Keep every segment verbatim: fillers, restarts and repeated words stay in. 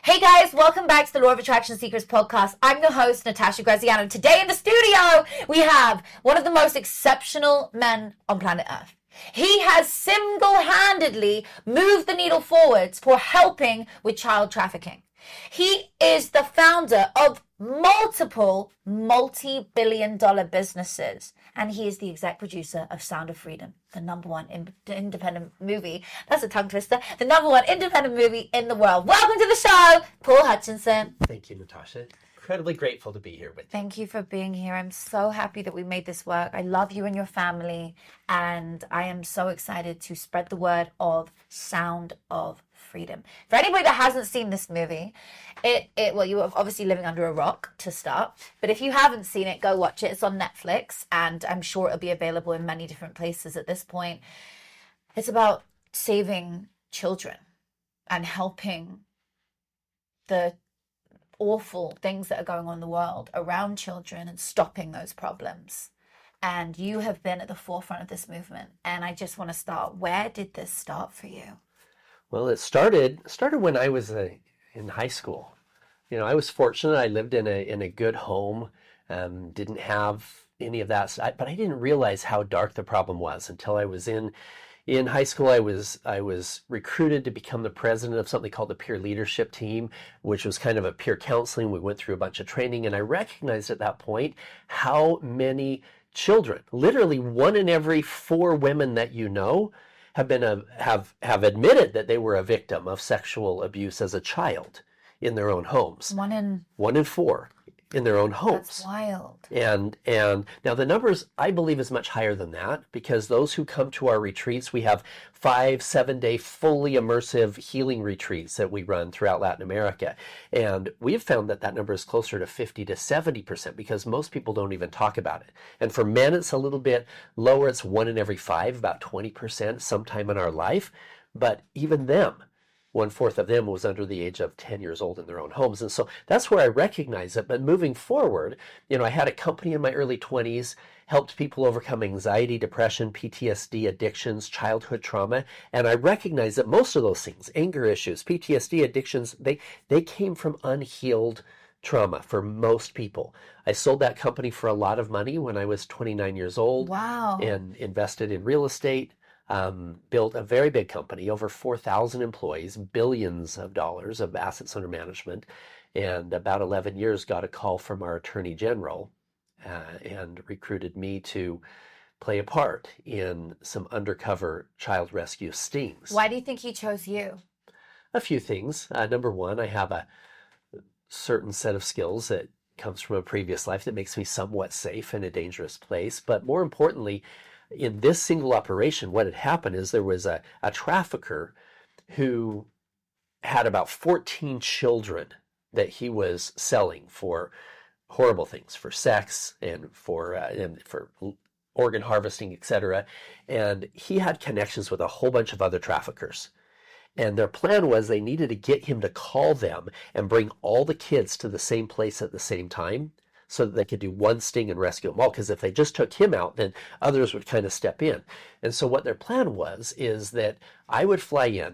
Hey guys, welcome back to the Law of Attraction Secrets podcast. I'm your host, Natasha Graziano. Today in the studio, we have one of the most exceptional men on planet Earth. He has single-handedly moved the needle forwards for helping with child trafficking. He is the founder of multiple multi-billion dollar businesses, and he is the exec producer of Sound of Freedom, the number one in- independent movie. That's a tongue twister. The number one independent movie in the world. Welcome to the show, Paul Hutchinson. Thank you, Natasha. Incredibly grateful to be here with you. Thank you for being here. I'm so happy that we made this work. I love you and your family, and I am so excited to spread the word of Sound of Freedom. For anybody that hasn't seen this movie, it, it well, you are obviously living under a rock to start, but if you haven't seen it, go watch it. It's on Netflix, and I'm sure it'll be available in many different places at this point. It's about saving children and helping the awful things that are going on in the world around children and stopping those problems. And you have been at the forefront of this movement. And I just want to start, where did this start for you? Well, it started started when I was uh, in high school. You know, I was fortunate. I lived in a in a good home, um, didn't have any of that, but I didn't realize how dark the problem was until I was in in high school. I was I was recruited to become the president of something called the peer leadership team, which was kind of a peer counseling. We went through a bunch of training, and I recognized at that point how many children, literally one in every four women that you know, have been a, have have admitted that they were a victim of sexual abuse as a child in their own homes. One in One in four in their own homes. That's wild. And and now the numbers, I believe, is much higher than that, because those who come to our retreats, we have five, seven day fully immersive healing retreats that we run throughout Latin America. And we've found that that number is closer to fifty to seventy percent, because most people don't even talk about it. And for men, it's a little bit lower. It's one in every five, about twenty percent sometime in our life. But even them, one-fourth of them was under the age of ten years old in their own homes. And so that's where I recognize it. But moving forward, you know, I had a company in my early twenties, helped people overcome anxiety, depression, P T S D, addictions, childhood trauma. And I recognize that most of those things, anger issues, P T S D, addictions, they, they came from unhealed trauma for most people. I sold that company for a lot of money when I was twenty-nine years old. Wow. And invested in real estate. Um, built a very big company, over four thousand employees, billions of dollars of assets under management, and about eleven years got a call from our Attorney General uh, and recruited me to play a part in some undercover child rescue stings. Why do you think he chose you? A few things. Uh, number one, I have a certain set of skills that comes from a previous life that makes me somewhat safe in a dangerous place. But more importantly, in this single operation, what had happened is there was a, a trafficker who had about fourteen children that he was selling for horrible things, for sex and for uh, and for organ harvesting, et cetera. And he had connections with a whole bunch of other traffickers. And their plan was they needed to get him to call them and bring all the kids to the same place at the same time, so that they could do one sting and rescue them all. Because if they just took him out, then others would kind of step in. And so what their plan was is that I would fly in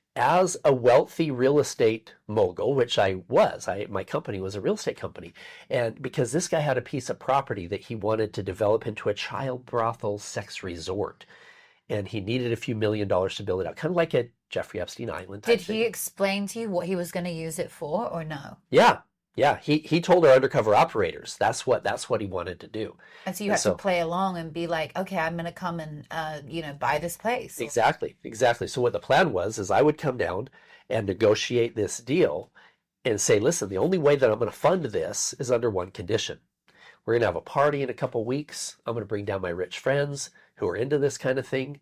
as a wealthy real estate mogul, which I was. I, my company was a real estate company. And because this guy had a piece of property that he wanted to develop into a child brothel sex resort. And he needed a few million dollars to build it out, kind of like a Jeffrey Epstein Island type Did thing. he explain to you what he was going to use it for, or no? Yeah. Yeah, he, he told our undercover operators that's what that's what he wanted to do. And so you And have so- to play along and be like, okay, I'm going to come and, uh, you know, buy this place. Exactly, exactly. So what the plan was is I would come down and negotiate this deal and say, listen, the only way that I'm going to fund this is under one condition. We're going to have a party in a couple weeks. I'm going to bring down my rich friends who are into this kind of thing.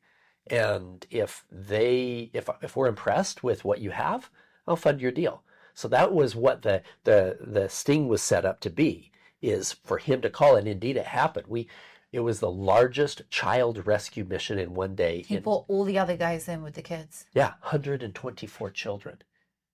And if they, if if we're impressed with what you have, I'll fund your deal. So that was what the, the, the sting was set up to be, is for him to call, and indeed it happened. We, it was the largest child rescue mission in one day. He in, brought all the other guys in with the kids. Yeah, one hundred twenty-four children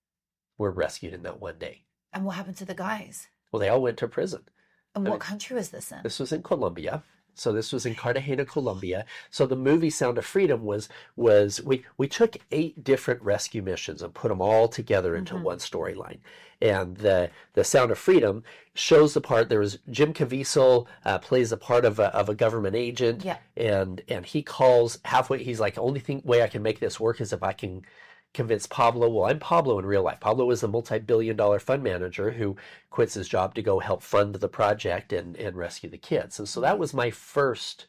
were rescued in that one day. And what happened to the guys? Well, they all went to prison. And I what mean, country was this in? This was in Colombia. So this was in Cartagena, Colombia. So the movie Sound of Freedom was, was we, we took eight different rescue missions and put them all together into mm-hmm. one storyline. And the the Sound of Freedom shows the part. There was Jim Caviezel uh, plays the part of a, of a government agent, yeah. and and he calls halfway. He's like, only thing way I can make this work is if I can convince Pablo. Well, I'm Pablo in real life. Pablo is a multi-billion dollar fund manager who quits his job to go help fund the project and and rescue the kids. And so that was my first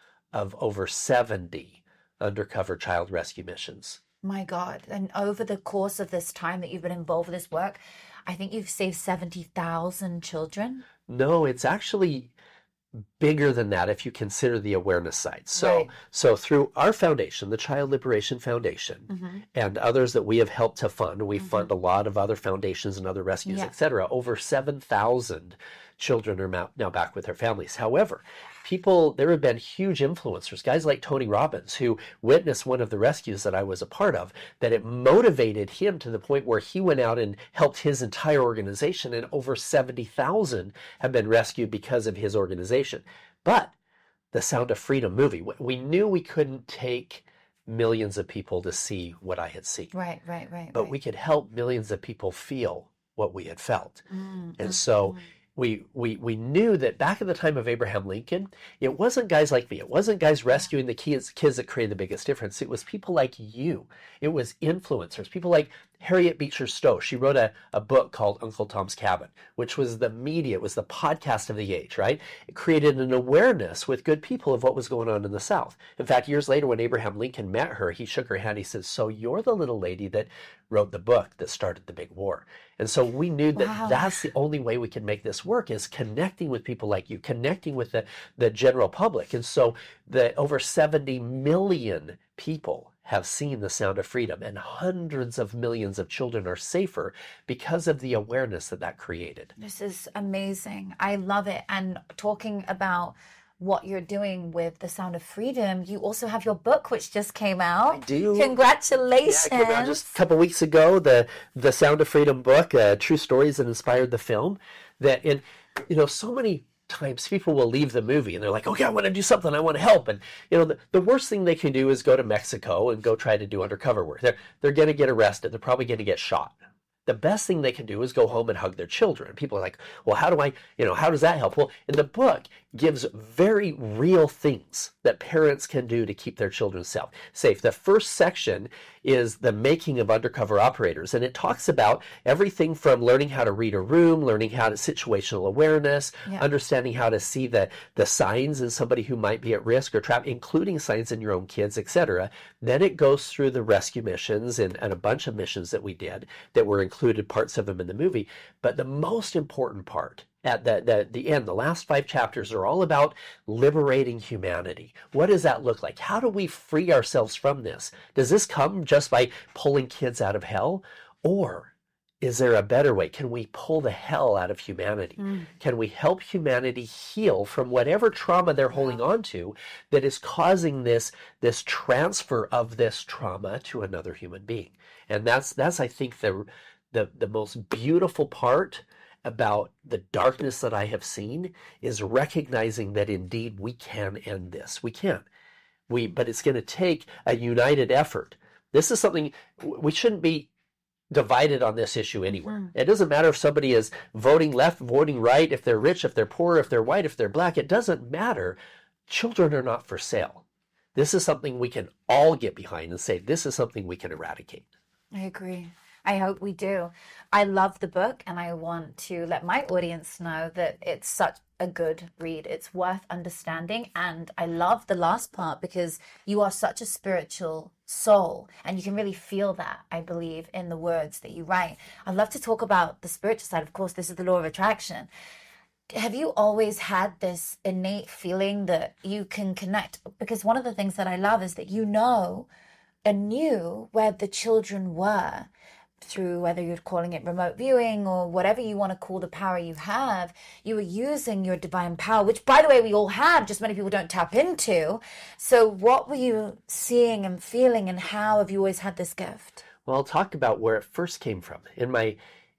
of over seventy undercover child rescue missions. My God! And over the course of this time that you've been involved with this work, I think you've saved seventy thousand children. No, it's actually bigger than that if you consider the awareness side. So, right. so through our foundation, the Child Liberation Foundation, mm-hmm. and others that we have helped to fund, we mm-hmm. fund a lot of other foundations and other rescues, yeah. et cetera. Over seven thousand children are now back with their families. However, people, there have been huge influencers, guys like Tony Robbins, who witnessed one of the rescues that I was a part of, that it motivated him to the point where he went out and helped his entire organization, and over seventy thousand have been rescued because of his organization. But the Sound of Freedom movie, we knew we couldn't take millions of people to see what I had seen. Right, right, right. But right. we could help millions of people feel what we had felt. Mm, and mm, so mm. we we we knew that back at the time of Abraham Lincoln, it wasn't guys like me. It wasn't guys rescuing the kids, kids that created the biggest difference. It was people like you. It was influencers, people like Harriet Beecher Stowe. She wrote a, a book called Uncle Tom's Cabin, which was the media, it was the podcast of the age, right? It created an awareness with good people of what was going on in the South. In fact, years later when Abraham Lincoln met her, he shook her hand. He says, so you're the little lady that wrote the book that started the big war. And so we knew that wow. that's the only way we can make this work, is connecting with people like you, connecting with the, the general public. And so the over seventy million people have seen The Sound of Freedom, and hundreds of millions of children are safer because of the awareness that that created. This is amazing. I love it. And talking about what you're doing with The Sound of Freedom, you also have your book, which just came out. I do. Congratulations. Yeah, it came out just a couple weeks ago, the The Sound of Freedom book, uh, true stories that inspired the film. That, and you know, so many times people will leave the movie and they're like, okay, I want to do something, I want to help. And you know, the, the worst thing they can do is go to Mexico and go try to do undercover work. They're they're going to get arrested. They're probably going to get shot. The best thing they can do is go home and hug their children. People are like, well, how do I, you know, how does that help? Well, in the book gives very real things that parents can do to keep their children safe. The first section is the making of undercover operators, and it talks about everything from learning how to read a room, learning how to situational awareness, yeah. understanding how to see the, the signs in somebody who might be at risk or trapped, including signs in your own kids, et cetera. Then it goes through the rescue missions and, and a bunch of missions that we did that were included, parts of them in the movie. But the most important part at the, the, the end, the last five chapters are all about liberating humanity. What does that look like? How do we free ourselves from this? Does this come just by pulling kids out of hell? Or is there a better way? Can we pull the hell out of humanity? Mm. Can we help humanity heal from whatever trauma they're holding on to that is causing this, this transfer of this trauma to another human being? And that's, that's I think, the, the, the most beautiful part about the darkness that I have seen, is recognizing that indeed we can end this. We can. We, but it's going to take a united effort. This is something we shouldn't be divided on this issue anywhere. Mm. It doesn't matter if somebody is voting left, voting right, if they're rich, if they're poor, if they're white, if they're black. It doesn't matter. Children are not for sale. This is something we can all get behind and say, this is something we can eradicate. I agree. I hope we do. I love the book, and I want to let my audience know that it's such a good read. It's worth understanding. And I love the last part because you are such a spiritual soul, and you can really feel that, I believe, in the words that you write. I'd love to talk about the spiritual side. Of course, this is the law of attraction. Have you always had this innate feeling that you can connect? Because one of the things that I love is that you know and knew where the children were, through whether you're calling it remote viewing or whatever you want to call the power you have. You were using your divine power, which, by the way, we all have, just many people don't tap into. So what were you seeing and feeling, and how have you always had this gift? Well, I'll talk about where it first came from. In my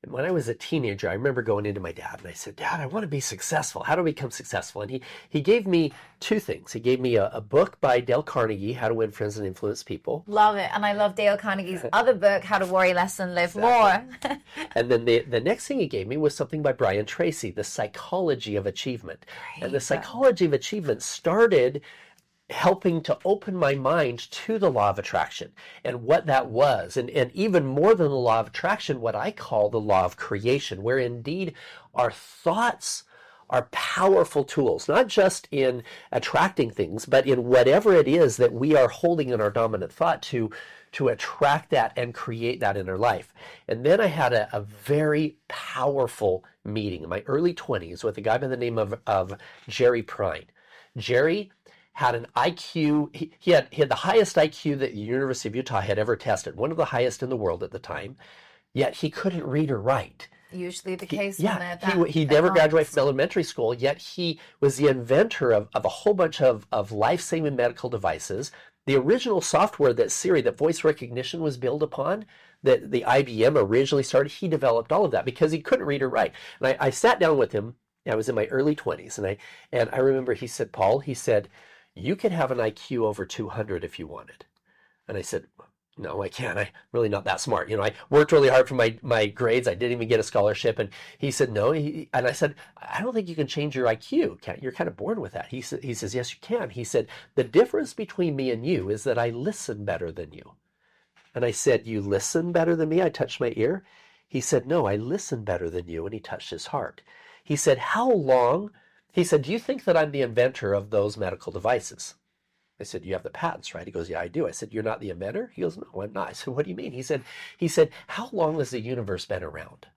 And when I was a teenager, I remember going into my dad and I said, Dad, I want to be successful. How do I become successful? And he, he gave me two things. He gave me a, a book by Dale Carnegie, How to Win Friends and Influence People. Love it. And I love Dale Carnegie's other book, How to Worry Less and Live Exactly. More. And then the, the next thing he gave me was something by Brian Tracy, The Psychology of Achievement. Great. And the Psychology of Achievement started helping to open my mind to the law of attraction and what that was. And, and even more than the law of attraction, what I call the law of creation, where indeed our thoughts are powerful tools, not just in attracting things, but in whatever it is that we are holding in our dominant thought to, to attract that and create that in our life. And then I had a, a very powerful meeting in my early twenties with a guy by the name of, of Jerry Prine. Jerry had an I Q, he, he, had, he had the highest I Q that the University of Utah had ever tested, one of the highest in the world at the time, yet he couldn't read or write. Usually the case. He, when yeah, that, he, he that never comes. graduated from elementary school, yet he was the inventor of, of a whole bunch of, of life-saving medical devices. The original software that Siri, that voice recognition was built upon, that the I B M originally started, he developed all of that because he couldn't read or write. And I, I sat down with him, I was in my early twenties, and I, and I remember he said, Paul, he said, you could have an I Q over two hundred if you wanted. And I said, no, I can't. I'm really not that smart. You know, I worked really hard for my, my grades. I didn't even get a scholarship. And he said, no. He, and I said, I don't think you can change your I Q. You're kind of born with that. He, sa- he says, yes, you can. He said, the difference between me and you is that I listen better than you. And I said, you listen better than me? I touched my ear. He said, no, I listen better than you. And he touched his heart. He said, how long? He said, do you think that I'm the inventor of those medical devices? I said, you have the patents, right? He goes, yeah, I do. I said, you're not the inventor? He goes, no, I'm not. I said, what do you mean? He said, he said, how long has the universe been around?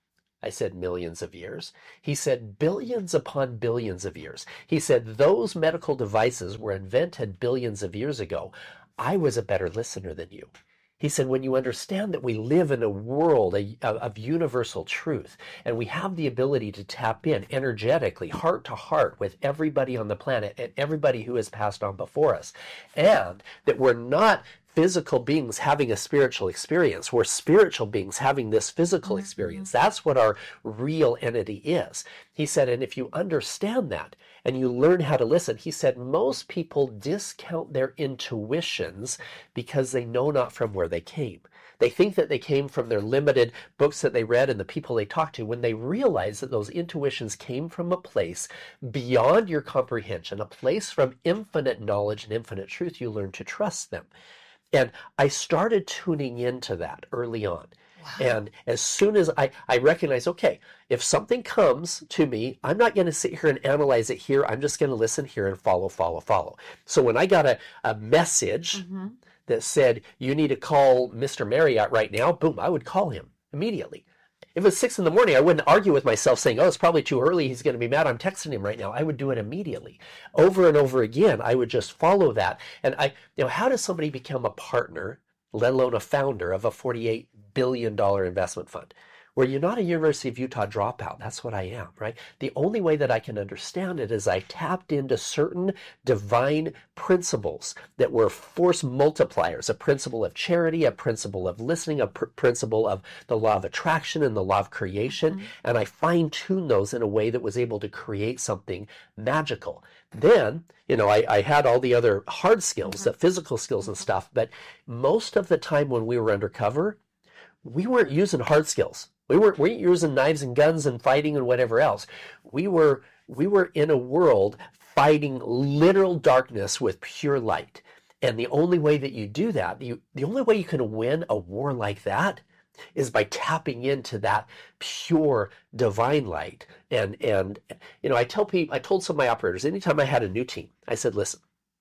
I said, millions of years. He said, billions upon billions of years. He said, those medical devices were invented billions of years ago. I was a better listener than you. He said, when you understand that we live in a world of universal truth, and we have the ability to tap in energetically, heart to heart, with everybody on the planet and everybody who has passed on before us, and that we're not physical beings having a spiritual experience, we're spiritual beings having this physical experience. That's what our real entity is. He said, and if you understand that, and you learn how to listen, he said, most people discount their intuitions because they know not from where they came. They think that they came from their limited books that they read and the people they talked to, when they realize that those intuitions came from a place beyond your comprehension, a place from infinite knowledge and infinite truth. You learn to trust them. And I started tuning into that early on. Wow. And as soon as I, I recognize, okay, if something comes to me, I'm not going to sit here and analyze it here. I'm just going to listen here and follow, follow, follow. So when I got a, a message mm-hmm. that said, you need to call Mister Marriott right now, boom, I would call him immediately. If it was six in the morning, I wouldn't argue with myself saying, oh, it's probably too early. He's going to be mad. I'm texting him right now. I would do it immediately. Over and over again, I would just follow that. And I, you know, how does somebody become a partner, let alone a founder of a forty-eight billion dollars investment fund? Where you're not a University of Utah dropout. That's what I am, right? The only way that I can understand it is I tapped into certain divine principles that were force multipliers, a principle of charity, a principle of listening, a pr- principle of the law of attraction and the law of creation. Mm-hmm. And I fine-tuned those in a way that was able to create something magical. Then, you know, I, I had all the other hard skills, mm-hmm. the physical skills and stuff, but most of the time when we were undercover, we weren't using hard skills. We weren't, we weren't using knives and guns and fighting and whatever else. We were we were in a world fighting literal darkness with pure light. And the only way that you do that, you, the only way you can win a war like that is by tapping into that pure divine light. And, and you know, I tell people, I told some of my operators, anytime I had a new team, I said, listen,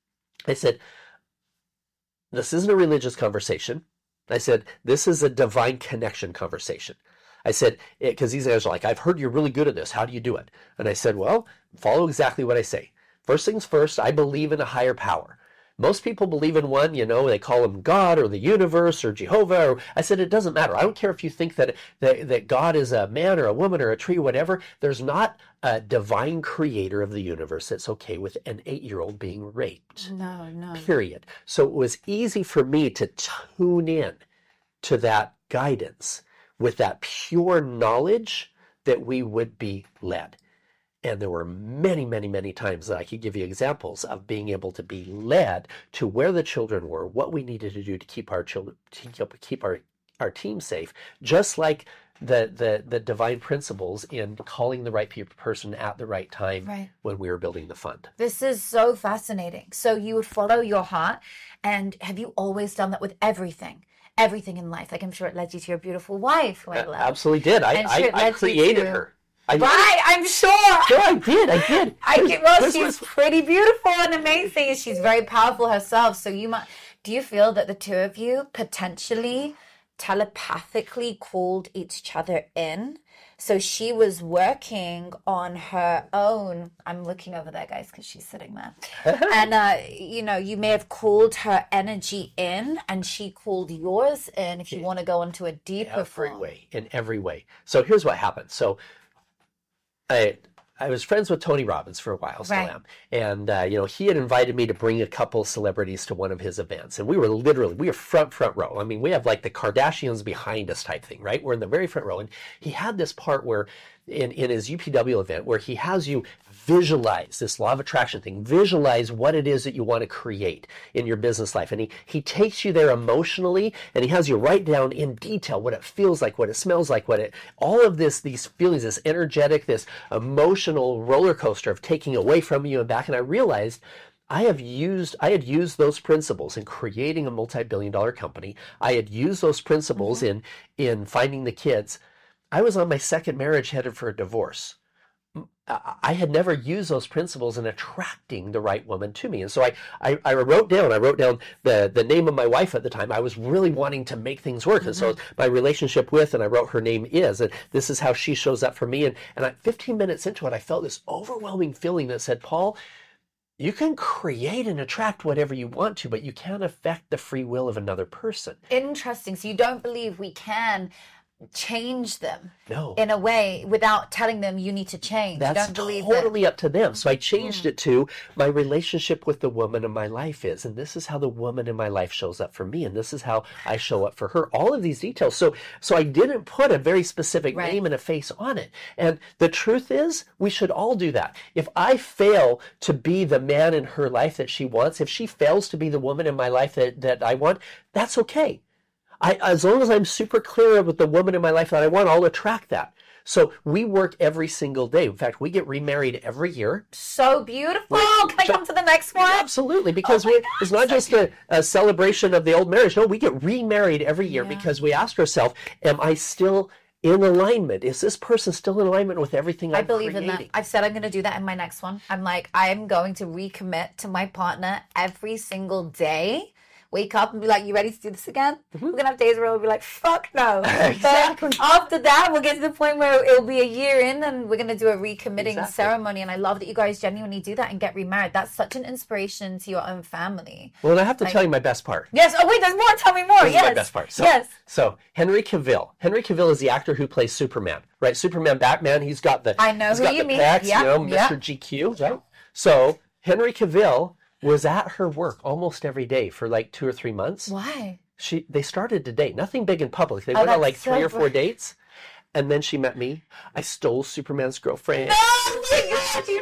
I said, this isn't a religious conversation. I said, this is a divine connection conversation. I said, because these guys are like, I've heard you're really good at this. How do you do it? And I said, well, follow exactly what I say. First things first, I believe in a higher power. Most people believe in one, you know, they call him God or the universe or Jehovah. Or, I said, it doesn't matter. I don't care if you think that, that, that God is a man or a woman or a tree, whatever. There's not a divine creator of the universe that's okay with an eight-year-old being raped. No, no. Period. So it was easy for me to tune in to that guidance with that pure knowledge that we would be led. And there were many, many, many times that I could give you examples of being able to be led to where the children were, what we needed to do to keep our children, to keep our, our team safe, just like the, the, the divine principles in calling the right person at the right time right. when we were building the fund. This is so fascinating. So you would follow your heart, and have you always done that with everything? Everything in life? Like, I'm sure it led you to your beautiful wife, who I love. Absolutely did. I, I, I created to... her. I right, I'm sure. No, I did. I did. I get, well, this she's was... pretty beautiful and amazing, and she's very powerful herself. So you might, do you feel that the two of you potentially telepathically called each other in? So she was working on her own. I'm looking over there, guys, because she's sitting there. And, uh, you know, you may have called her energy in, and she called yours in, if you want to go into a deeper every form. way, in every way. So here's what happened. So I I was friends with Tony Robbins for a while, still right. am. And, uh, you know, he had invited me to bring a couple celebrities to one of his events. And we were literally, we were front, front row. I mean, we have like the Kardashians behind us type thing, right? We're in the very front row. And he had this part where in, in his U P W event where he has you visualize this law of attraction thing, visualize what it is that you want to create in your business life. And he, he takes you there emotionally, and he has you write down in detail what it feels like, what it smells like, what it, all of this, these feelings, this energetic, this emotional roller coaster of taking away from you and back. And I realized I have used, I had used those principles in creating a multi-billion dollar company. I had used those principles mm-hmm. in, in finding the kids. I was on my second marriage headed for a divorce. I had never used those principles in attracting the right woman to me. And so I, I, I wrote down, I wrote down the, the name of my wife at the time. I was really wanting to make things work. Mm-hmm. And so my relationship with, and I wrote her name is, and this is how she shows up for me. And, and I, fifteen minutes into it, I felt this overwhelming feeling that said, Paul, you can create and attract whatever you want to, but you can't affect the free will of another person. Interesting. So you don't believe we can change them no. in a way without telling them you need to change. That's you don't believe totally that... up to them. So I changed mm. it to my relationship with the woman in my life is, and this is how the woman in my life shows up for me, and this is how I show up for her. All of these details. So so I didn't put a very specific right. name and a face on it. And the truth is, we should all do that. If I fail to be the man in her life that she wants, if she fails to be the woman in my life that, that I want, that's okay. I, as long as I'm super clear with the woman in my life that I want, I'll attract that. So we work every single day. In fact, we get remarried every year. So beautiful. Can I come to the next one? Absolutely, because oh we, God, it's not just a, a celebration of the old marriage. No, we get remarried every year yeah. because we ask ourselves, am I still in alignment? Is this person still in alignment with everything I'm I believe creating? in that. I've said I'm going to do that in my next one. I'm like, I'm going to recommit to my partner every single day. Wake up and be like, you ready to do this again? Mm-hmm. We're going to have days where we'll be like, fuck no. Exactly. But after that, we'll get to the point where it'll be a year in and we're going to do a recommitting exactly. ceremony. And I love that you guys genuinely do that and get remarried. That's such an inspiration to your own family. Well, and I have to like, tell you my best part. Yes. Oh, wait, there's more. Tell me more. This yes. is my best part. So, yes. So Henry Cavill. Henry Cavill is the actor who plays Superman, right? Superman, Batman. He's got the, I know he's who got you the mean. pecs, Yep. you know, Mister Yep. G Q, right? So Henry Cavill was at her work almost every day for like two or three months. Why? She they started to date. Nothing big in public. They Oh, went on that's like three so or four great. dates. And then she met me. I stole Superman's girlfriend. Oh my God, you know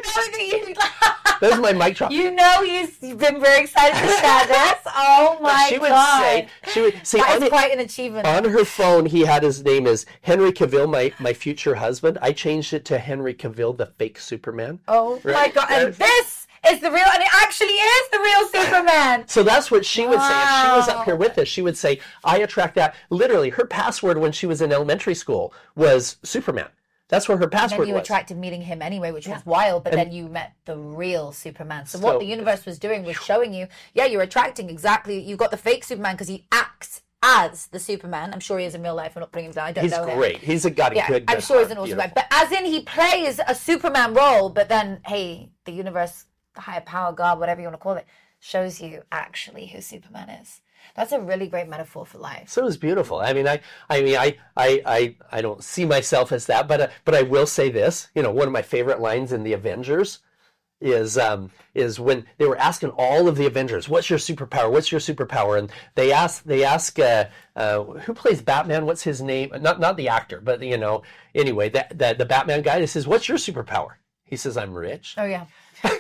that There's my mic drop. you, you know he's, you've been very excited to share this. Oh But my she would God. say, she would say that on, is it- quite an achievement. on her phone, he had his name as Henry Cavill, my, my future husband. I changed it to Henry Cavill, the fake Superman. Oh my Right? God. And this is the real, and it actually is the real Superman. So that's what she would say. If she was Wow. up here with us, she would say, I attract that. Literally, her password when she was in elementary school was Superman. That's where her And password then you was. attracted meeting him anyway, which Yeah. was wild, but And- then you met the real Superman. So, So- what the universe was doing was showing you, yeah, you're attracting exactly, you got the fake Superman because he acts as the Superman. I'm sure he is in real life. I'm not putting him down. I don't He's know him. great. He's a, got a Yeah, good, good I'm sure he's an heart. awesome guy. Beautiful. But as in, he plays a Superman role, but then, hey, the universe, the higher power, God, whatever you want to call it, shows you actually who Superman is. That's a really great metaphor for life. So it was beautiful. I mean, I, I mean, I, I, I, I don't see myself as that, but, uh, but I will say this. You know, one of my favorite lines in the Avengers is um, is when they were asking all of the Avengers, "What's your superpower? What's your superpower?" And they ask they ask uh, uh, who plays Batman? What's his name? Not not the actor, but you know. Anyway, that the, the Batman guy. He says, "What's your superpower?" He says, "I'm rich." Oh yeah.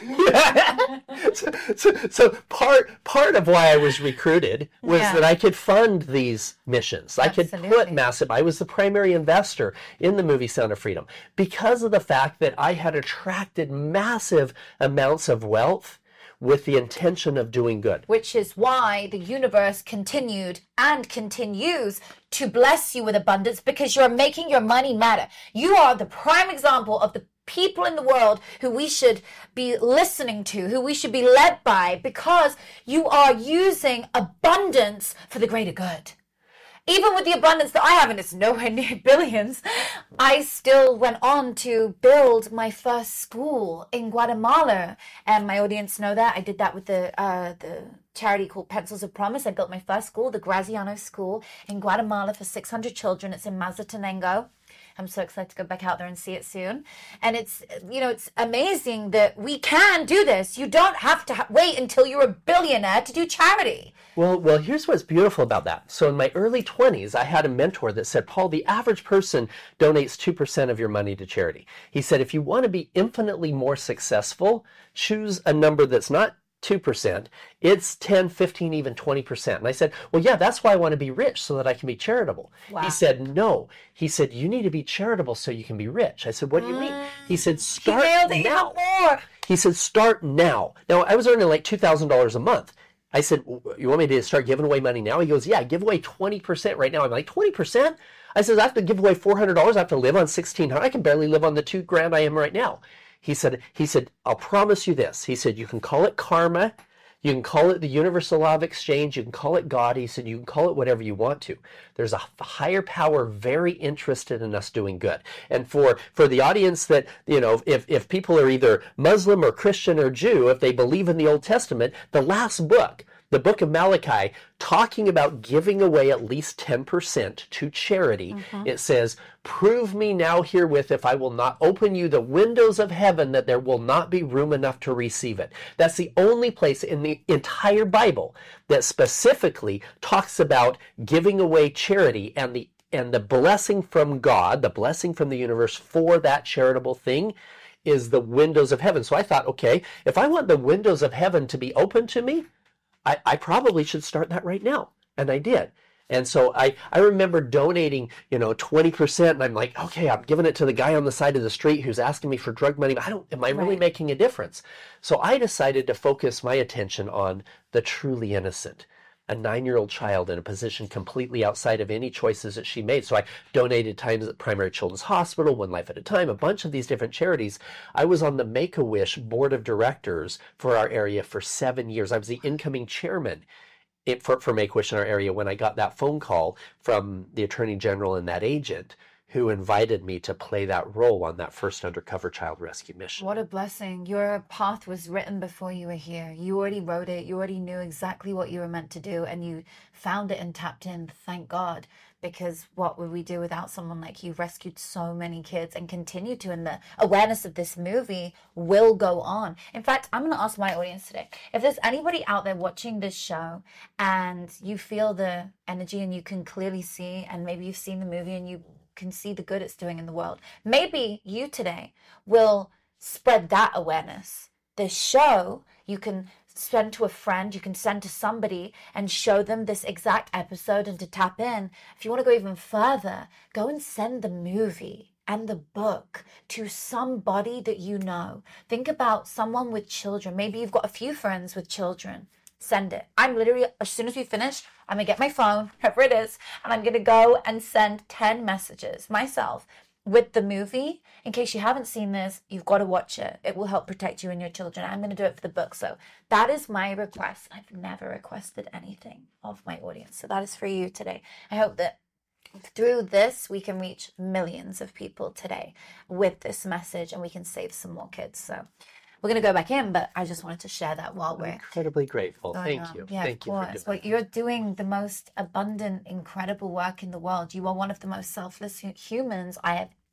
so, so, so part part of why I was recruited was Yeah. that I could fund these missions. I could Absolutely. put massive. I was the primary investor in the movie Sound of Freedom because of the fact that I had attracted massive amounts of wealth with the intention of doing good. Which is why the universe continued and continues to bless you with abundance, because you're making your money matter. You are the prime example of the people in the world who we should be listening to, who we should be led by, because you are using abundance for the greater good. Even with the abundance that I have, and it's nowhere near billions, I still went on to build my first school in Guatemala. And my audience know that. I did that with the uh, the charity called Pencils of Promise. I built my first school, the Graziano School in Guatemala, for six hundred children. It's in Mazatenango. I'm so excited to go back out there and see it soon. And it's, you know, it's amazing that we can do this. You don't have to ha- wait until you're a billionaire to do charity. Well, well, here's what's beautiful about that. So in my early twenties, I had a mentor that said, Paul, the average person donates two percent of your money to charity. He said, if you want to be infinitely more successful, choose a number that's not two percent, it's ten, fifteen, even twenty percent. And I said, well, yeah, that's why I want to be rich, so that I can be charitable. Wow. He said, no. He said, you need to be charitable so you can be rich. I said, what do you mean? He said, start He nailed it now. even more. He said, start now. Now, I was earning like two thousand dollars a month. I said, you want me to start giving away money now? He goes, yeah, give away twenty percent right now. I'm like, twenty percent? I said, I have to give away four hundred dollars. I have to live on sixteen hundred dollars. I can barely live on the two grand I am right now. He said, he said, I'll promise you this. He said, you can call it karma. You can call it the universal law of exchange. You can call it God. He said, you can call it whatever you want to. There's a higher power very interested in us doing good. And for, for the audience that, you know, if, if people are either Muslim or Christian or Jew, if they believe in the Old Testament, the last book, the book of Malachi, talking about giving away at least ten percent to charity, mm-hmm. It says, prove me now herewith if I will not open you the windows of heaven that there will not be room enough to receive it. That's the only place in the entire Bible that specifically talks about giving away charity and the and the blessing from God, the blessing from the universe for that charitable thing is the windows of heaven. So I thought, okay, if I want the windows of heaven to be open to me, I, I probably should start that right now. And I did. And so I, I remember donating, you know, twenty percent. And I'm like, okay, I'm giving it to the guy on the side of the street who's asking me for drug money. But I don't, am I really Right. making a difference? So I decided to focus my attention on the truly innocent, a nine-year-old child in a position completely outside of any choices that she made. So I donated times at Primary Children's Hospital, One Life at a Time, a bunch of these different charities. I was on the Make-A-Wish board of directors for our area for seven years. I was the incoming chairman it, for, for Make-A-Wish in our area when I got that phone call from the Attorney General and that agent who invited me to play that role on that first undercover child rescue mission. What a blessing. Your path was written before you were here. You already wrote it. You already knew exactly what you were meant to do, and you found it and tapped in. Thank God. Because what would we do without someone like you? Rescued so many kids and continue to, and the awareness of this movie will go on. In fact, I'm going to ask my audience today, if there's anybody out there watching this show and you feel the energy and you can clearly see, and maybe you've seen the movie and you can see the good it's doing in the world, maybe you today will spread that awareness. This show you can send to a friend, you can send to somebody and show them this exact episode and to tap in. If you want to go even further, go and send the movie and the book to somebody that you know. Think about someone with children. Maybe you've got a few friends with children. Send it. I'm literally, as soon as we finish, I'm going to get my phone, whatever it is, and I'm going to go and send ten messages myself with the movie. In case you haven't seen this, you've got to watch it. It will help protect you and your children. I'm going to do it for the book. So that is my request. I've never requested anything of my audience. So that is for you today. I hope that through this, we can reach millions of people today with this message, and we can save some more kids. So we're going to go back in, but I just wanted to share that while we're incredibly grateful. going Thank on. you. Yeah, Thank of you for course. doing Well, that. you're doing the most abundant, incredible work in the world. You are one of the most selfless hu- humans I have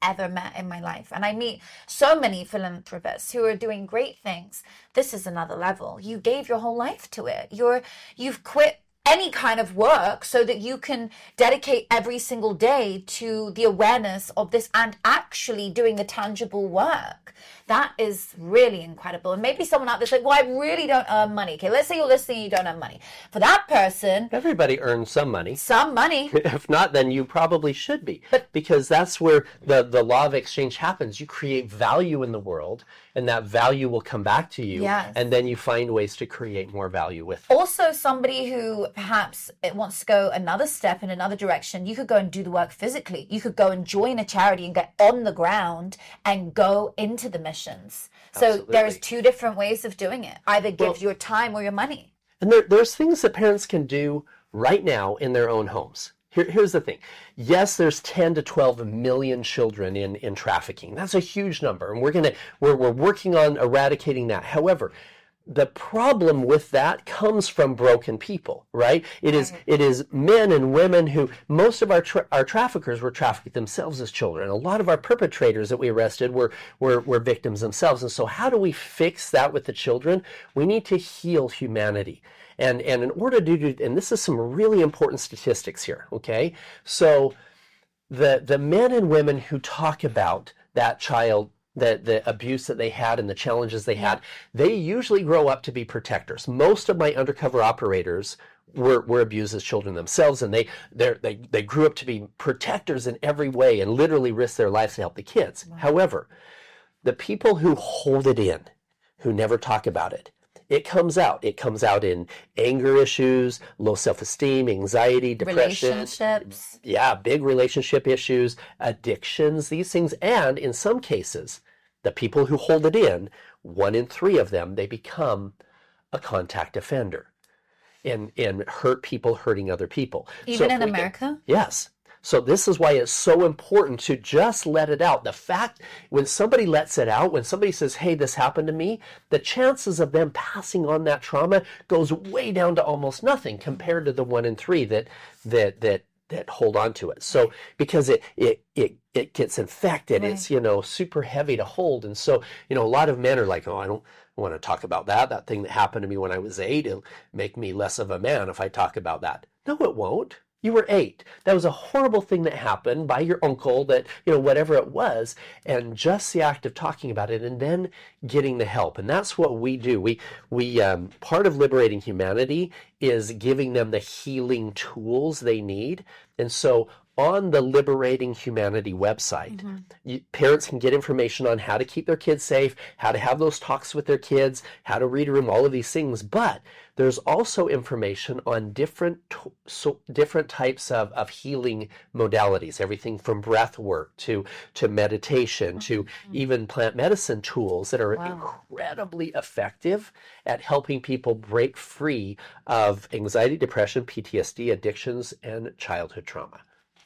ever met in my life. And I meet so many philanthropists who are doing great things. This is another level. You gave your whole life to it. You're, you've quit any kind of work so that you can dedicate every single day to the awareness of this and actually doing the tangible work. That is really incredible. And maybe someone out there's like, well, I really don't earn money. Okay, let's say you're listening and you don't earn money. For that person, everybody earns some money. Some money. If not, then you probably should be. But, because that's where the, the law of exchange happens. You create value in the world, and that value will come back to you. Yes. And then you find ways to create more value with it. Also, somebody who perhaps it wants to go another step in another direction, you could go and do the work physically. You could go and join a charity and get on the ground and go into the missions. So Absolutely. there's two different ways of doing it. Either give Well, your time or your money. And there, there's things that parents can do right now in their own homes. Here, here's the thing. Yes, there's ten to twelve million children in, in trafficking. That's a huge number. And we're gonna we're we're working on eradicating that. However, the problem with that comes from broken people, right? It is it is men and women who, most of our tra- our traffickers were trafficked themselves as children. A lot of our perpetrators that we arrested were, were were victims themselves. And so how do we fix that with the children? We need to heal humanity. And and in order to do, and this is some really important statistics here, okay? So the the men and women who talk about that child, the, the abuse that they had and the challenges they had, they usually grow up to be protectors. Most of my undercover operators were, were abused as children themselves, and they they they grew up to be protectors in every way and literally risked their lives to help the kids. Wow. However, the people who hold it in, who never talk about it, it comes out. It comes out in anger issues, low self-esteem, anxiety, depression. Relationships. Yeah, big relationship issues, addictions, these things. And in some cases, the people who hold it in, one in three of them, they become a contact offender and, and hurt people hurting other people. Even so in America? Can, yes. So this is why it's so important to just let it out. The fact, when somebody lets it out, when somebody says, hey, this happened to me, the chances of them passing on that trauma goes way down to almost nothing compared to the one in three that that that that hold on to it. So because it it it it gets infected, right. It's, you know, super heavy to hold. And so, you know, a lot of men are like, oh, I don't want to talk about that. That thing that happened to me when I was eight, it'll make me less of a man if I talk about that. No, it won't. You were eight. That was a horrible thing that happened by your uncle, that, you know, whatever it was. And just the act of talking about it and then getting the help. And that's what we do. We, we um, part of liberating humanity is giving them the healing tools they need. And so on the Liberating Humanity website, mm-hmm. you, parents can get information on how to keep their kids safe, how to have those talks with their kids, how to read a room, all of these things. But there's also information on different so different types of, of healing modalities, everything from breath work to, to meditation, mm-hmm. to even plant medicine tools that are wow. incredibly effective at helping people break free of anxiety, depression, P T S D, addictions, and childhood trauma.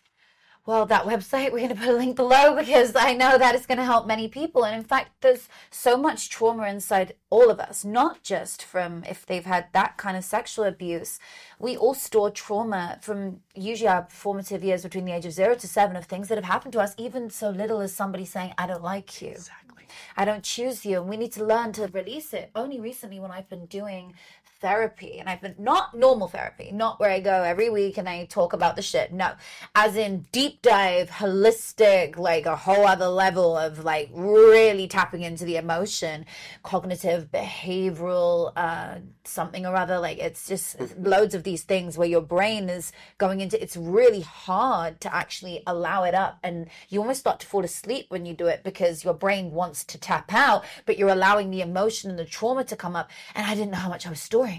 Well, that website, we're going to put a link below because I know that is going to help many people. And in fact, there's so much trauma inside all of us, not just from if they've had that kind of sexual abuse. We all store trauma from usually our formative years between the age of zero to seven of things that have happened to us, even so little as somebody saying, I don't like you. Exactly. I don't choose you. And we need to learn to release it. Only recently when I've been doing therapy, and I've been not normal therapy, not where I go every week and I talk about the shit. No, as in deep dive, holistic, like a whole other level of like really tapping into the emotion, cognitive, behavioral, uh, something or other. Like it's just loads of these things where your brain is going into, it's really hard to actually allow it up. And you almost start to fall asleep when you do it because your brain wants to tap out, but you're allowing the emotion and the trauma to come up. And I didn't know how much I was storing.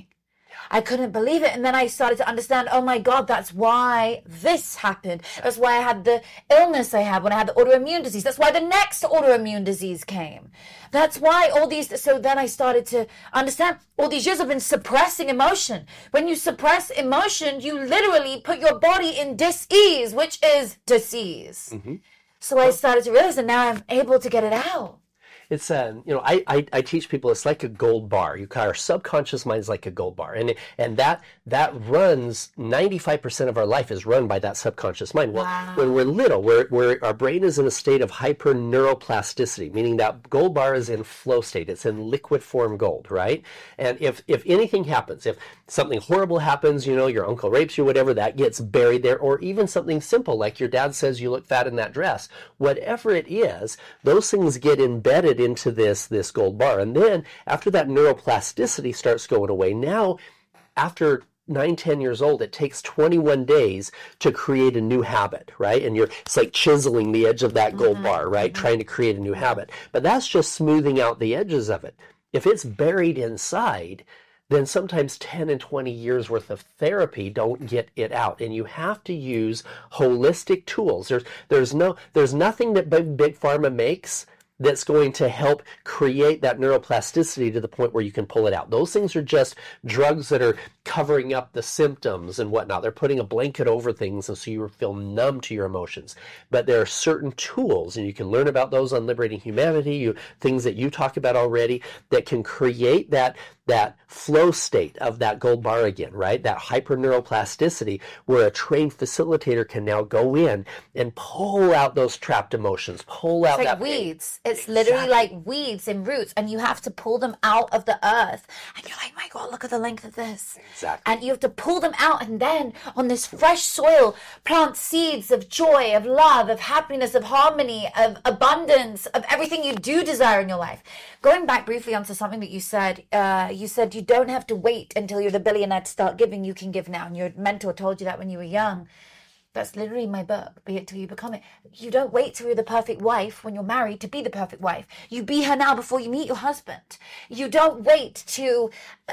I couldn't believe it. And then I started to understand, oh my God, that's why this happened. That's why I had the illness I had when I had the autoimmune disease. That's why the next autoimmune disease came. That's why all these, so then I started to understand all these years I've been suppressing emotion. When you suppress emotion, you literally put your body in dis-ease, which is disease. Mm-hmm. So I started to realize that now I'm able to get it out. it's um, you know, I, I I teach people it's like a gold bar. You our subconscious mind is like a gold bar, and and that that runs ninety-five percent of our life is run by that subconscious mind. Well, Wow. when we're little, we're, we're our brain is in a state of hyper neuroplasticity, meaning that gold bar is in flow state. It's in liquid form gold, right? And if if anything happens, if something horrible happens, you know, your uncle rapes you, whatever, that gets buried there, or even something simple like your dad says you look fat in that dress, whatever it is, those things get embedded into this this gold bar. And then after that neuroplasticity starts going away, now after nine, ten years old, it takes twenty-one days to create a new habit, right? And you're it's like chiseling the edge of that gold mm-hmm. bar, right? Mm-hmm. Trying to create a new habit. But that's just smoothing out the edges of it. If it's buried inside, then sometimes ten and twenty years worth of therapy don't get it out. And you have to use holistic tools. There's there's no there's nothing that big, big pharma makes that's going to help create that neuroplasticity to the point where you can pull it out. Those things are just drugs that are covering up the symptoms and whatnot. They're putting a blanket over things and so you feel numb to your emotions. But there are certain tools, and you can learn about those on Liberating Humanity, you, things that you talk about already, that can create that that flow state of that gold bar again, right? That hyperneuroplasticity where a trained facilitator can now go in and pull out those trapped emotions, pull out it's like that weeds. Pain. It's literally Exactly. like weeds and roots, and you have to pull them out of the earth. And you're like, my God, look at the length of this. Exactly. And you have to pull them out, and then on this fresh soil, plant seeds of joy, of love, of happiness, of harmony, of abundance, of everything you do desire in your life. Going back briefly onto something that you said, uh, you said you don't have to wait until you're the billionaire to start giving. You can give now. And your mentor told you that when you were young. That's literally my book, Be It Till You Become It. You don't wait till you're the perfect wife when you're married to be the perfect wife. You be her now before you meet your husband. You don't wait to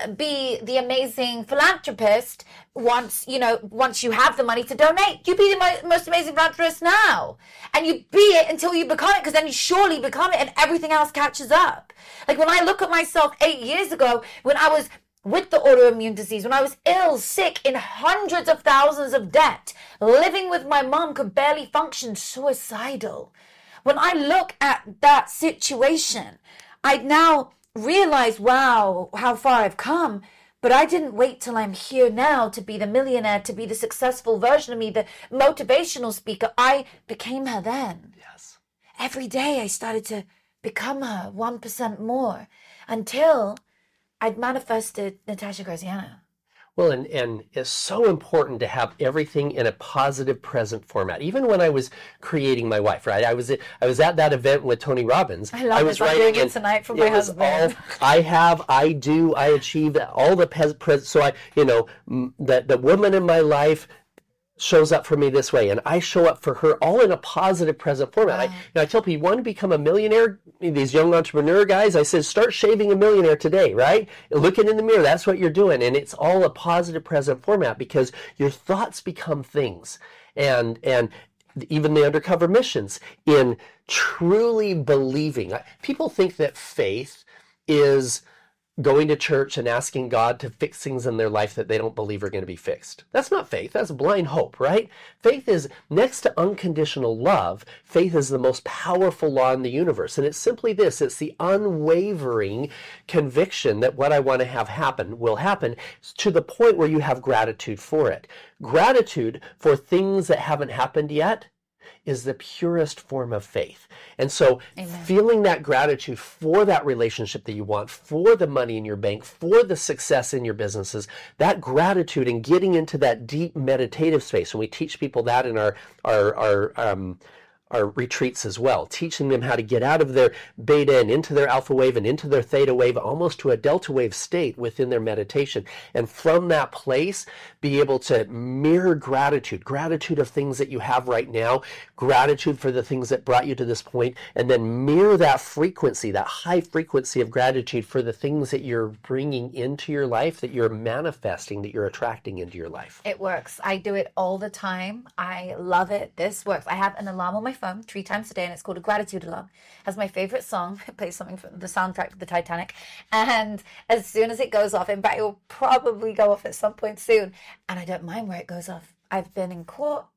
be the amazing philanthropist once, you know, once you have the money to donate. You be the mo- most amazing philanthropist now. And you be it until you become it, because then you surely become it and everything else catches up. Like when I look at myself eight years ago, when I was with the autoimmune disease, when I was ill, sick, in hundreds of thousands of debt, living with my mom, could barely function, suicidal. When I look at that situation, I now realize, wow, how far I've come. But I didn't wait till I'm here now to be the millionaire, to be the successful version of me, the motivational speaker. I became her then. Yes. Every day I started to become her one percent more until I'd manifested Natasha Graziano. Well, and, and it's so important to have everything in a positive present format. Even when I was creating my wife, right? I was at, I was at that event with Tony Robbins. I love I was this. I'm doing it tonight for my husband. All, I have, I do, I achieve all the pres- pres- so I, you know, the the woman in my life shows up for me this way, and I show up for her, all in a positive present format. Wow. I, you know, I tell people, you want to become a millionaire, these young entrepreneur guys, I said, start shaving a millionaire today, right? Looking in the mirror, that's what you're doing. And it's all a positive present format because your thoughts become things. And, and even the undercover missions in truly believing. People think that faith is going to church and asking God to fix things in their life that they don't believe are going to be fixed. That's not faith. That's blind hope, right? Faith is, next to unconditional love, faith is the most powerful law in the universe. And it's simply this. It's the unwavering conviction that what I want to have happen will happen, to the point where you have gratitude for it. Gratitude for things that haven't happened yet is the purest form of faith. And so Amen. Feeling that gratitude for that relationship that you want, for the money in your bank, for the success in your businesses, that gratitude and getting into that deep meditative space. And we teach people that in our, our, our, um, our retreats as well, teaching them how to get out of their beta and into their alpha wave and into their theta wave, almost to a delta wave state within their meditation. And from that place, be able to mirror gratitude, gratitude of things that you have right now, gratitude for the things that brought you to this point, and then mirror that frequency, that high frequency of gratitude for the things that you're bringing into your life, that you're manifesting, that you're attracting into your life. It works. I do it all the time. I love it. This works. I have an alarm on my phone three times a day, and it's called a gratitude alarm. It has my favorite song. It plays something from the soundtrack to the Titanic. And as soon as it goes off, in fact, it will probably go off at some point soon. And I don't mind where it goes off. I've been in court.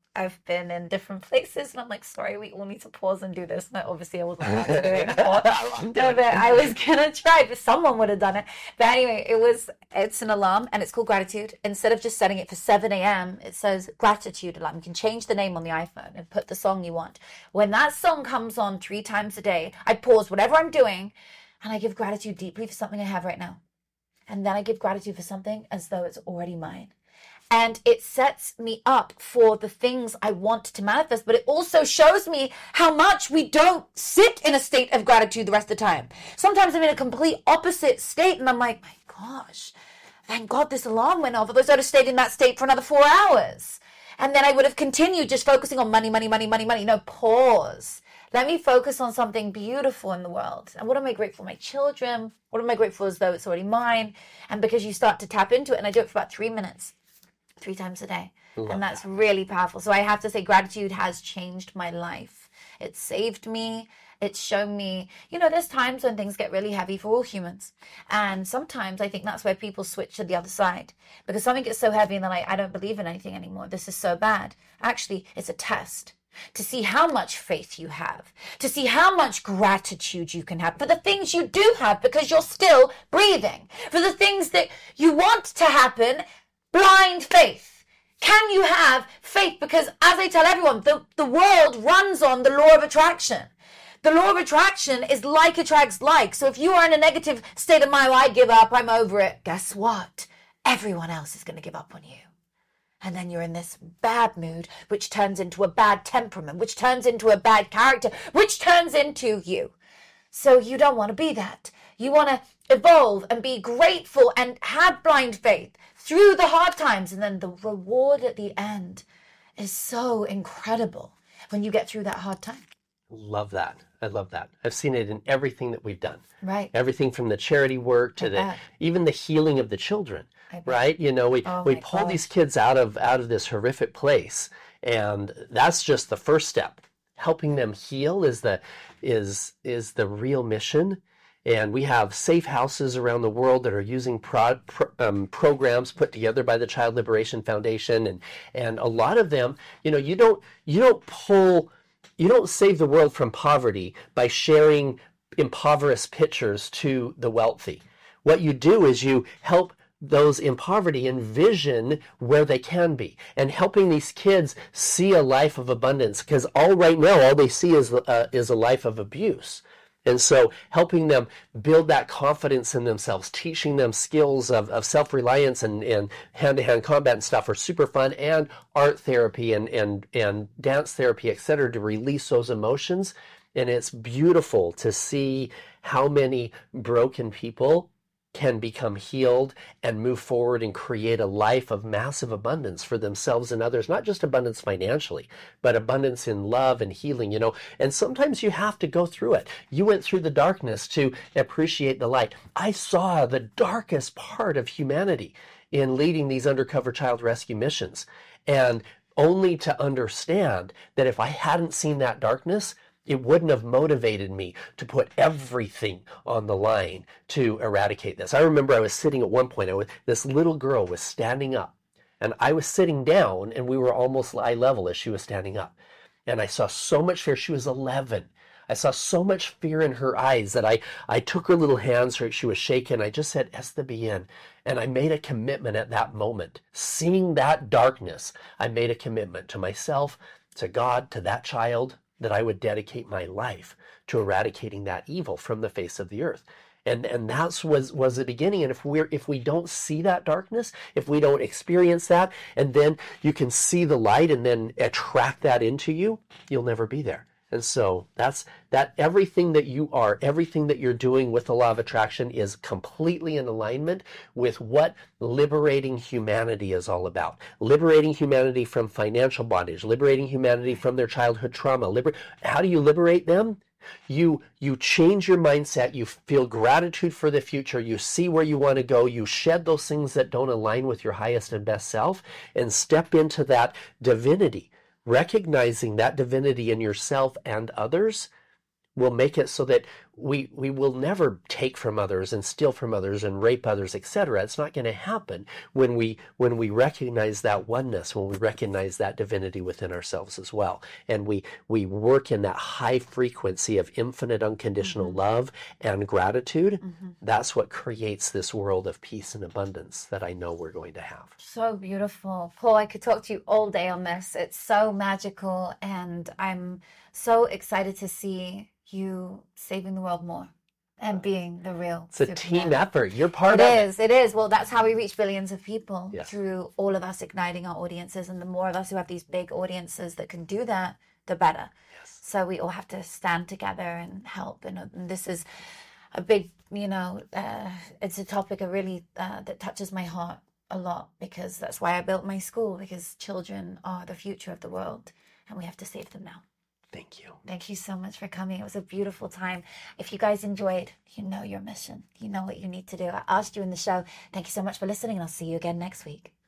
I've been in different places, and I'm like, sorry, we all need to pause and do this. No, obviously, I wasn't allowed to do it before. No, but I was gonna try, but someone would have done it. But anyway, it was. It's an alarm, and it's called gratitude. Instead of just setting it for seven a.m., it says gratitude alarm. You can change the name on the iPhone and put the song you want. When that song comes on three times a day, I pause whatever I'm doing, and I give gratitude deeply for something I have right now, and then I give gratitude for something as though it's already mine. And it sets me up for the things I want to manifest, but it also shows me how much we don't sit in a state of gratitude the rest of the time. Sometimes I'm in a complete opposite state, and I'm like, my gosh, thank God this alarm went off. Otherwise, I'd have stayed in that state for another four hours. And then I would have continued just focusing on money, money, money, money, money. No, pause. Let me focus on something beautiful in the world. And what am I grateful for? My children. What am I grateful as though it's already mine? And because you start to tap into it, and I do it for about three minutes. Three times a day. Love and that's that. Really powerful. So I have to say gratitude has changed my life. It's saved me. It's shown me, you know, there's times when things get really heavy for all humans. And sometimes I think that's where people switch to the other side. Because something gets so heavy and they're like, I don't believe in anything anymore. This is so bad. Actually, it's a test to see how much faith you have, to see how much gratitude you can have for the things you do have because you're still breathing, for the things that you want to happen. Blind faith. Can you have faith? Because as I tell everyone, the, the world runs on the law of attraction. The law of attraction is like attracts like. So if you are in a negative state of mind, I give up, I'm over it. Guess what? Everyone else is going to give up on you. And then you're in this bad mood, which turns into a bad temperament, which turns into a bad character, which turns into you. So you don't want to be that. You want to evolve and be grateful and have blind faith through the hard times. And then the reward at the end is so incredible when you get through that hard time. Love that. I love that. I've seen it in everything that we've done. Right. Everything from the charity work to the even the healing of the children. Right? You know, we, oh we pull God. these kids out of out of this horrific place. And that's just the first step. Helping them heal is the is is the real mission. And we have safe houses around the world that are using pro, pro, um, programs put together by the Child Liberation Foundation, and and a lot of them, you know, you don't you don't pull, you don't save the world from poverty by sharing impoverished pictures to the wealthy. What you do is you help those in poverty envision where they can be, and helping these kids see a life of abundance, because all right now all they see is uh, is a life of abuse. And so helping them build that confidence in themselves, teaching them skills of, of self-reliance and, and hand-to-hand combat and stuff are super fun, and art therapy and, and, and dance therapy, et cetera, to release those emotions. And it's beautiful to see how many broken people can become healed and move forward and create a life of massive abundance for themselves and others, not just abundance financially, but abundance in love and healing, you know. And sometimes you have to go through it. You went through the darkness to appreciate the light. I saw the darkest part of humanity in leading these undercover child rescue missions, and only to understand that if I hadn't seen that darkness, it wouldn't have motivated me to put everything on the line to eradicate this. I remember I was sitting at one point, I was, this little girl was standing up, and I was sitting down, and we were almost eye level as she was standing up. And I saw so much fear. She was eleven. I saw so much fear in her eyes that I, I took her little hands, her, she was shaking. I just said, "Es the bien." And I made a commitment at that moment. Seeing that darkness, I made a commitment to myself, to God, to that child, that I would dedicate my life to eradicating that evil from the face of the earth. And and that was, was the beginning. And if we're if we don't see that darkness, if we don't experience that, and then you can see the light and then attract that into you, you'll never be there. And so that's that everything that you are, everything that you're doing with the law of attraction is completely in alignment with what liberating humanity is all about. Liberating humanity from financial bondage, liberating humanity from their childhood trauma. Liber- How do you liberate them? You you change your mindset, you feel gratitude for the future, you see where you want to go, you shed those things that don't align with your highest and best self, and step into that divinity. Recognizing that divinity in yourself and others will make it so that we we will never take from others and steal from others and rape others, et cetera. It's not going to happen when we when we recognize that oneness, when we recognize that divinity within ourselves as well, and we we work in that high frequency of infinite unconditional mm-hmm. love and gratitude. Mm-hmm. That's what creates this world of peace and abundance that I know we're going to have. So beautiful, Paul. I could talk to you all day on this. It's so magical, and I'm so excited to see you saving the world more and being the real It's a Superman. Team effort. You're part it of is, it. It is. Well, that's how we reach billions of people, yes. through all of us igniting our audiences. And the more of us who have these big audiences that can do that, the better. Yes. So we all have to stand together and help. And, and this is a big, you know, uh, it's a topic I really uh, that touches my heart a lot, because that's why I built my school, because children are the future of the world and we have to save them now. Thank you. Thank you so much for coming. It was a beautiful time. If you guys enjoyed, you know your mission. You know what you need to do. I asked you in the show. Thank you so much for listening, and I'll see you again next week.